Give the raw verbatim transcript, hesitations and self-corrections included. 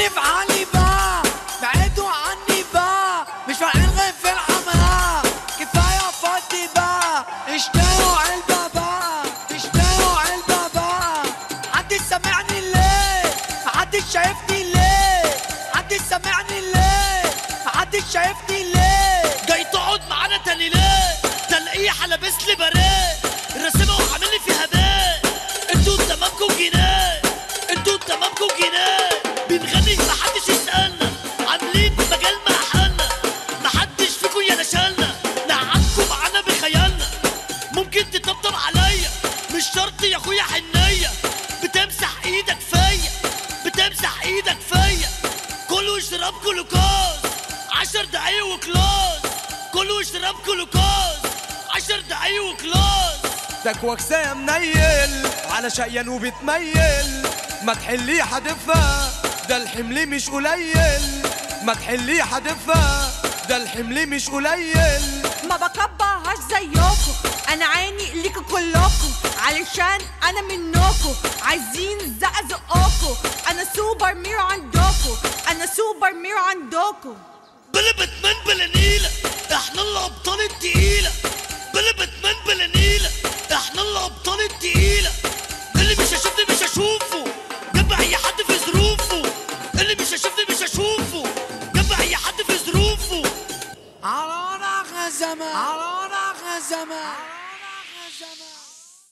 في حالي بقى، بعدوا عني بقى، مش فارقين غير في الحمام. كفاية فاضي بقى، اشتروا علبة بقى، اشتروا علبة بقى. محدش سامعني ليه؟ محدش شايفني ليه؟ محدش سامعني ليه؟ محدش شايفني ليه؟ جاي تقعد معانا تاني ليه؟ تلاقيه لابس لي باريه راسمها وعامل لي فيها باء. انتوا تمامكم جنان، انتوا تمامكم جنان. بنغني محدش يسألنا، عاملين مجال محلنا. محدش فيكم يا نشالنا، نقعدكم معانا بخيالنا. ممكن تطبطب عليا، مش شرط يا اخويا حنية. بتمسح ايدك فيا، بتمسح ايدك فيا. كلوا اشرب جلوكوز عشر دقايق وكلاس. كلوا اشرب جلوكوز عشر دقايق وكلاس. تكوكسة يا منيل على شقيان وبتميل. ما تحليه حدفها، ده الحمل مش قليل. ما تحليه حدفها، ده الحمل مش قليل. ما بكبرهاش زيكم، انا عيني ليكوا كلكم، علشان انا منكم عايزين زقزقكم. انا سوبر ميرو عندكم، انا سوبر ميرو عندكم. بلا باتمان بلا نيلة، احنا الابطال التقيلة. بلا باتمان بلا نيلة، احنا الابطال التقيلة.